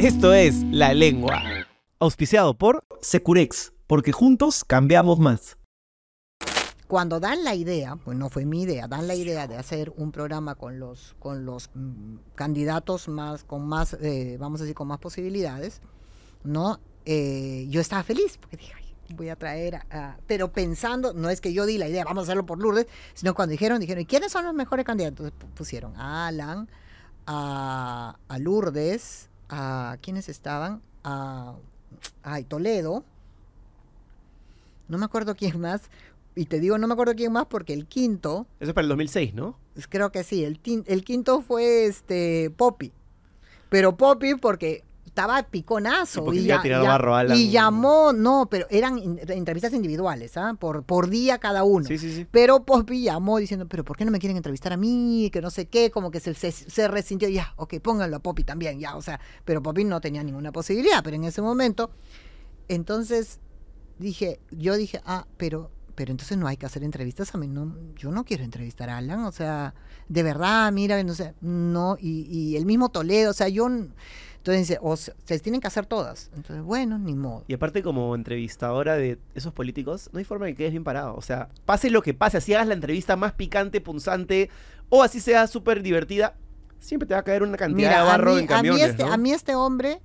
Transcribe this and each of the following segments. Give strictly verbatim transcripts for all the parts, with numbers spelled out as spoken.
Esto es La Lengua, auspiciado por Securex, porque juntos cambiamos más. Cuando dan la idea, pues no fue mi idea, dan la idea de hacer un programa con los con los mm, candidatos más, con más, eh, vamos a decir, con más posibilidades, ¿no? Eh, yo estaba feliz, porque dije, ay, voy a traer a, a... Pero pensando, no es que yo di la idea, vamos a hacerlo por Lourdes, sino cuando dijeron, dijeron, ¿y quiénes son los mejores candidatos? Entonces pusieron a Alan, a, a Lourdes, a... ¿quiénes estaban? A... Ay, Toledo, no me acuerdo quién más. Y te digo, no me acuerdo quién más porque el quinto... Eso es para el dos mil seis, ¿no? Creo que sí, el, tin, el quinto fue este Poppy. Pero Poppy porque estaba piconazo. Y, y, ya, ya, barro, Alan. y llamó, no, pero eran in, entrevistas individuales, ¿ah? Por, por día cada uno. Sí, sí, sí. Pero Poppy llamó diciendo, pero ¿por qué no me quieren entrevistar a mí? Que no sé qué, como que se, se, se resintió. Ya, ok, pónganlo a Poppy también, ya, o sea. Pero Poppy no tenía ninguna posibilidad, pero en ese momento... Entonces dije, yo dije, ah, pero... pero entonces no hay que hacer entrevistas, a mí no, yo no quiero entrevistar a Alan, o sea, de verdad, mira, no sé, no, y, y el mismo Toledo, o sea, yo, entonces, o sea, se tienen que hacer todas, entonces, bueno, ni modo. Y aparte como entrevistadora de esos políticos, no hay forma de que quedes bien parado, o sea, pase lo que pase, así hagas la entrevista más picante, punzante, o así sea súper divertida, siempre te va a caer una cantidad mira, de barro a mí, en camiones, a mí, este, ¿no? a mí este hombre,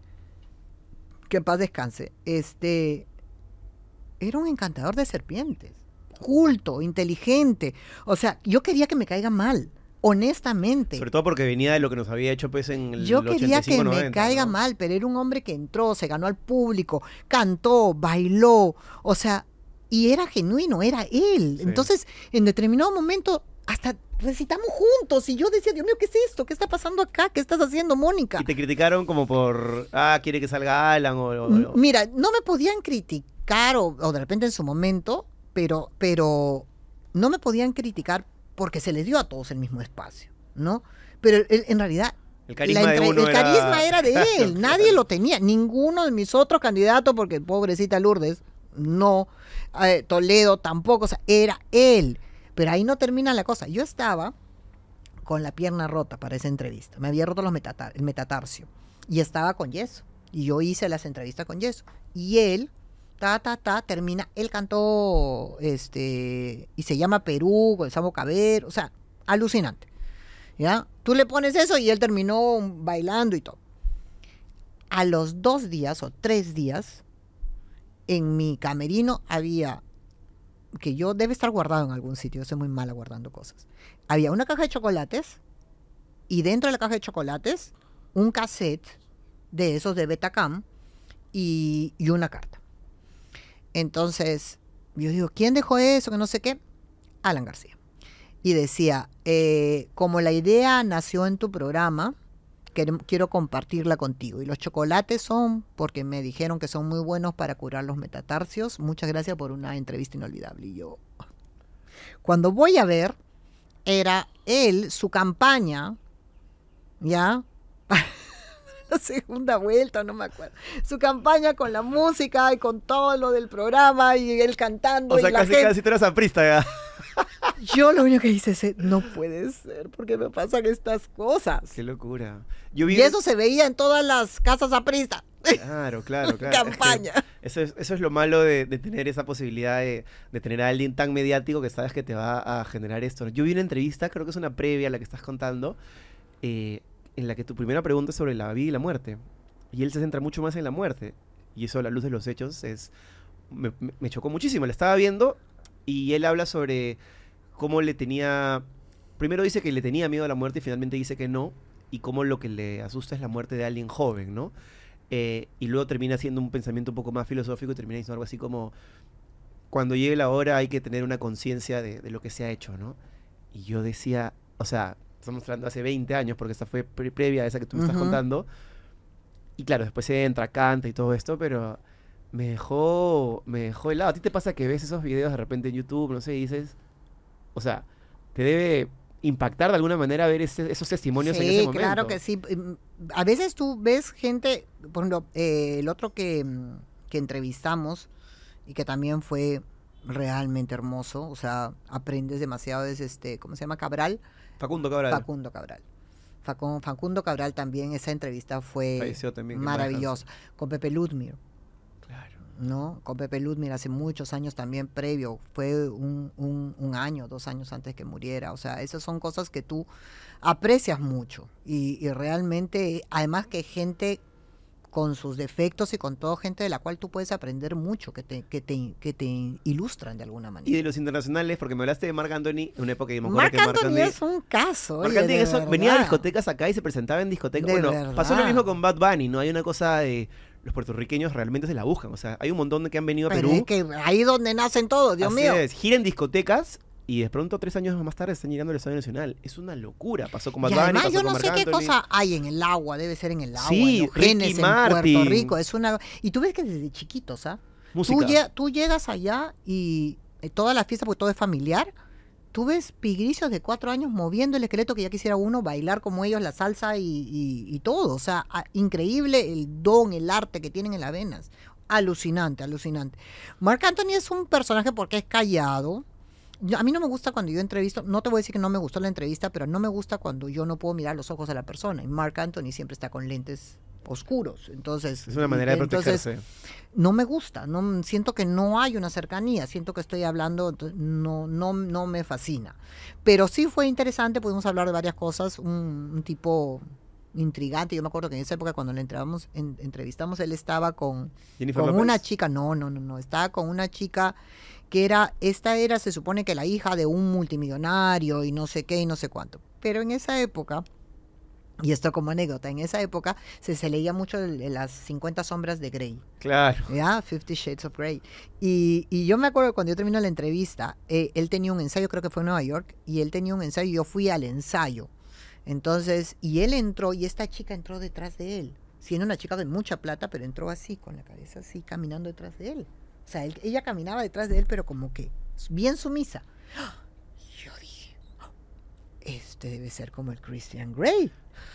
que en paz descanse, este... era un encantador de serpientes, culto, inteligente. O sea, yo quería que me caiga mal, honestamente. Sobre todo porque venía de lo que nos había hecho pues en el Yo quería que noventa, me caiga ¿no? mal, pero era un hombre que entró, se ganó al público, cantó, bailó, o sea, y era genuino, era él. Sí. Entonces, en determinado momento, hasta recitamos juntos, y yo decía, Dios mío, ¿qué es esto? ¿Qué está pasando acá? ¿Qué estás haciendo, Mónica? Y te criticaron como por, ah, quiere que salga Alan o... o- o- Mira, no me podían criticar, o, o de repente en su momento, pero, pero no me podían criticar porque se les dio a todos el mismo espacio, ¿no? Pero él, en realidad, el carisma, la de entre- uno el era... carisma era de él, Claro, nadie claro. lo tenía, ninguno de mis otros candidatos, porque pobrecita Lourdes, no, eh, Toledo tampoco, o sea, era él. Pero ahí no termina la cosa. Yo estaba con la pierna rota para esa entrevista, me había roto los metatar el metatarcio y estaba con yeso, y yo hice las entrevistas con yeso, y él... ta, ta, ta, termina, él cantó, este, y se llama Perú, con el Samo Caber, o sea, alucinante, ¿ya? Tú le pones eso y él terminó bailando y todo. A los dos días o tres días, en mi camerino había, que yo debe estar guardado en algún sitio, yo soy muy mala guardando cosas, había una caja de chocolates, y dentro de la caja de chocolates, un cassette de esos de Betacam, y, y una carta. Entonces, yo digo, ¿quién dejó eso? Que no sé qué. Alan García. Y decía, eh, como la idea nació en tu programa, quiero, quiero compartirla contigo. Y los chocolates son porque me dijeron que son muy buenos para curar los metatarsios. Muchas gracias por una entrevista inolvidable. Y yo, cuando voy a ver, era él, su campaña, ¿ya? La segunda vuelta, no me acuerdo. Su campaña con la música y con todo lo del programa y él cantando. O sea, y la casi, gente... casi tú eras aprista ya. Yo lo único que hice es, no puede ser, porque me pasan estas cosas. Qué locura. Yo vi... Y eso se veía en todas las casas apristas. Claro, claro, claro. Campaña. Es que eso, es, eso es lo malo de, de tener esa posibilidad de, de tener a alguien tan mediático que sabes que te va a generar esto. Yo vi una entrevista, creo que es una previa a la que estás contando, eh, en la que tu primera pregunta es sobre la vida y la muerte. Y él se centra mucho más en la muerte. Y eso a la luz de los hechos es me, me, me chocó muchísimo. La estaba viendo y él habla sobre cómo le tenía... Primero dice que le tenía miedo a la muerte y finalmente dice que no. Y cómo lo que le asusta es la muerte de alguien joven, ¿no? Eh, y luego termina siendo un pensamiento un poco más filosófico y termina diciendo algo así como: cuando llegue la hora hay que tener una conciencia de, de lo que se ha hecho, ¿no? Y yo decía, o sea, estamos hablando hace veinte años, porque esta fue pre previa a esa que tú me estás Uh-huh. contando. Y claro, después se entra, canta y todo esto, pero me dejó, me dejó helado. ¿A ti te pasa que ves esos videos de repente en YouTube, no sé, y dices, o sea, te debe impactar de alguna manera ver ese, esos testimonios Sí, en ese momento? claro que sí. A veces tú ves gente, por ejemplo, eh, el otro que, que entrevistamos y que también fue realmente hermoso, o sea, aprendes demasiado, es este, ¿cómo se llama? Cabral. Facundo Cabral. Facundo Cabral. Facun- Facundo Cabral también, esa entrevista fue Falleció también, que maravillosa. Con Pepe Ludmir, Claro. ¿no? Con Pepe Ludmir hace muchos años también previo, fue un, un, un año, dos años antes que muriera. O sea, esas son cosas que tú aprecias mucho y, y realmente, además que gente con sus defectos y con todo, gente de la cual tú puedes aprender mucho, que te, que te, que te ilustran de alguna manera. Y de los internacionales, porque me hablaste de Marc Anthony, en una época que me acuerdo Marc que Marc Anthony Anthony... es un caso. Marc oye, Anthony de eso, venía a verdad. discotecas acá y se presentaba en discotecas. De Bueno, verdad. pasó lo mismo con Bad Bunny, ¿no? Hay una cosa de... Los puertorriqueños realmente se la buscan. O sea, hay un montón de que han venido a Pero Perú. es que ahí donde nacen todos, Dios Así mío. es, gira en discotecas y de pronto tres años más tarde están llegando al Estadio Nacional. Es una locura. Pasó con Bad Y Bunny, además pasó yo con no Marc sé qué Anthony. cosa hay en el agua, debe ser en el agua, Sí, en los Ricky genes en Martin. Puerto Rico, es una y tú ves que desde chiquitos, ¿ah? Música. Tú, lle- tú llegas allá y eh, toda la fiesta, porque todo es familiar, tú ves pigricios de cuatro años moviendo el esqueleto que ya quisiera uno, bailar como ellos, la salsa y, y- y todo, o sea, a- increíble el don, el arte que tienen en las venas, alucinante, alucinante. Marc Anthony es un personaje porque es callado. Yo- a mí no me gusta cuando yo entrevisto, no te voy a decir que no me gustó la entrevista, pero no me gusta cuando yo no puedo mirar los ojos a la persona. Y Marc Anthony siempre está con lentes oscuros, entonces Es una manera de entonces, protegerse. no me gusta, no siento que no hay una cercanía, siento que estoy hablando, entonces, no no no me fascina. Pero sí fue interesante, pudimos hablar de varias cosas, un, un tipo intrigante. Yo me acuerdo que en esa época cuando le entrevistamos, en- entrevistamos él estaba con Jennifer con López. una chica, no, no, no, no, estaba con una chica que era, esta era, se supone que la hija de un multimillonario y no sé qué y no sé cuánto. Pero en esa época, y esto como anécdota, en esa época se, se leía mucho el- el- las cincuenta sombras de Grey, Claro. ¿ya? Fifty Shades of Grey. Y, y yo me acuerdo que cuando yo terminé la entrevista, eh, él tenía un ensayo, creo que fue en Nueva York, y él tenía un ensayo y yo fui al ensayo. Entonces, y él entró y esta chica entró detrás de él, siendo una chica de mucha plata, pero entró así, con la cabeza así, caminando detrás de él. O sea, él- ella caminaba detrás de él, pero como que bien sumisa. Y yo dije, "Oh, este debe ser como el Christian Grey".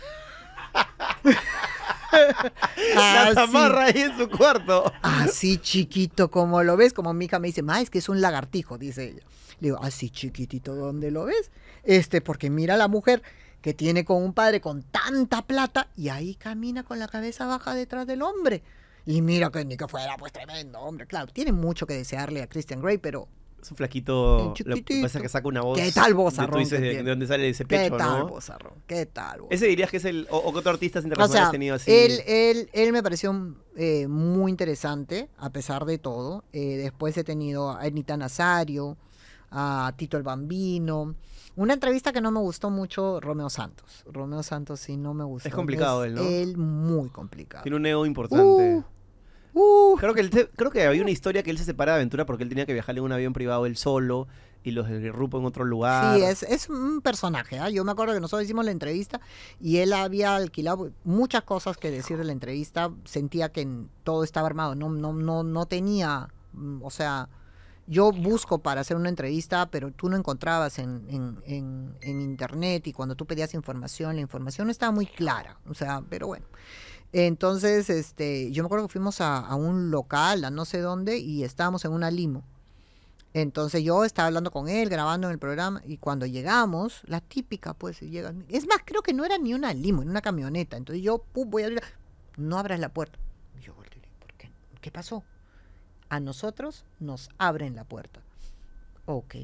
La Así. amarra ahí en su cuarto. Así chiquito como lo ves, como mi hija me dice, ma, es que es un lagartijo, dice ella. Le digo, así chiquitito, ¿dónde lo ves? Este, porque mira a la mujer que tiene con un padre con tanta plata y ahí camina con la cabeza baja detrás del hombre. Y mira que ni que fuera, pues tremendo, hombre. Claro, tiene mucho que desearle a Christian Grey, pero Es un flaquito. Bien Lo que chiquitito. pasa es que saca una voz. ¿qué tal de- vozarrón Tú dices que de, tiene? de dónde sale ese ¿qué pecho, tal, ¿no? bozarrón? ¿Qué tal, bozarrón? Ese dirías que es el. O, o qué otro artista O internacional sea, has tenido así. él, él, él me pareció eh, muy interesante, a pesar de todo. Eh, después he tenido a Ernita Nazario, a Tito el Bambino. Una entrevista que no me gustó mucho, Romeo Santos. Romeo Santos sí no me gustó. Es complicado Es él, ¿no? Él muy complicado. Tiene un ego importante. Uh, uh. Creo que, él se- creo que había una historia que él se separa de Aventura porque él tenía que viajar en un avión privado él solo y los del grupo en otro lugar. Sí, es, es un personaje. ¿ah? Yo me acuerdo que nosotros hicimos la entrevista y él había alquilado muchas cosas que decir de la entrevista. Sentía que en- todo estaba armado. No, no, no, no tenía, mm, o sea, yo busco para hacer una entrevista, pero tú no encontrabas en, en, en, en internet y cuando tú pedías información, la información no estaba muy clara. O sea, pero bueno. Entonces, este, yo me acuerdo que fuimos a, a un local, a no sé dónde, y estábamos en una limo. Entonces yo estaba hablando con él, grabando en el programa, y cuando llegamos, la típica, pues, llegan. Es más, creo que no era ni una limo, era una camioneta. Entonces yo, pum, voy a abrir. No abras la puerta. Y yo volteé, ¿por qué? ¿Qué pasó? A nosotros nos abren la puerta. Ok.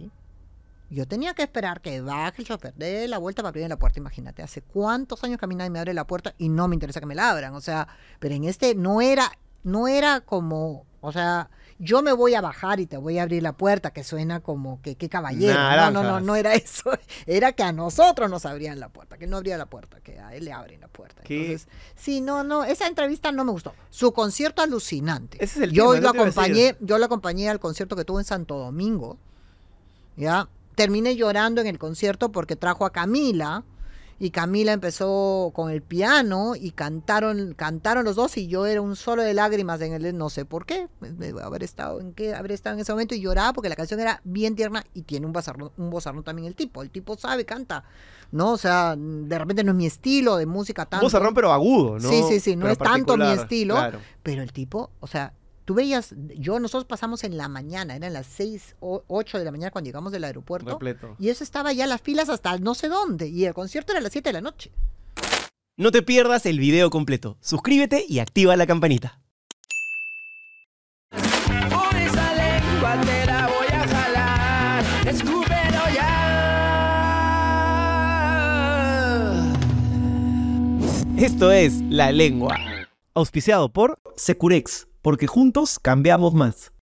Yo tenía que esperar que baje el chofer, dé la vuelta para abrir la puerta. Imagínate, hace cuántos años camina y me abre la puerta y no me interesa que me la abran. O sea, pero en este no era, no era como, o sea, yo me voy a bajar y te voy a abrir la puerta, que suena como que qué caballero. No, no, no, Naranjas. no era eso. Era que a nosotros nos abrían la puerta, que él no abría la puerta, que a él le abren la puerta. ¿Qué? Entonces, sí, no, no, esa entrevista no me gustó. Su concierto alucinante. Ese es el yo tema, lo eso te iba a acompañé, decir. yo lo acompañé al concierto que tuvo en Santo Domingo. ¿Ya? Terminé llorando en el concierto porque trajo a Camila y Camila empezó con el piano y cantaron cantaron los dos y yo era un solo de lágrimas en el no sé por qué, debo haber estado en qué haber estado en ese momento y lloraba porque la canción era bien tierna y tiene un vozarrón, un vozarrón también el tipo, el tipo sabe, canta, ¿no? O sea, de repente no es mi estilo de música tanto. Vozarrón pero agudo, ¿no? Sí, sí, sí, no Pero es tanto mi particular, estilo, claro. pero el tipo, o sea, tú veías, yo, nosotros pasamos en la mañana, eran las seis o ocho de la mañana cuando llegamos del aeropuerto, Repleto. y eso estaba ya las filas hasta no sé dónde, y el concierto era a las siete de la noche. No te pierdas el video completo. Suscríbete y activa la campanita. Por esa lengua te la voy a jalar, escúpelo ya. Esto es La Lengua. Auspiciado por Securex, porque juntos cambiamos más.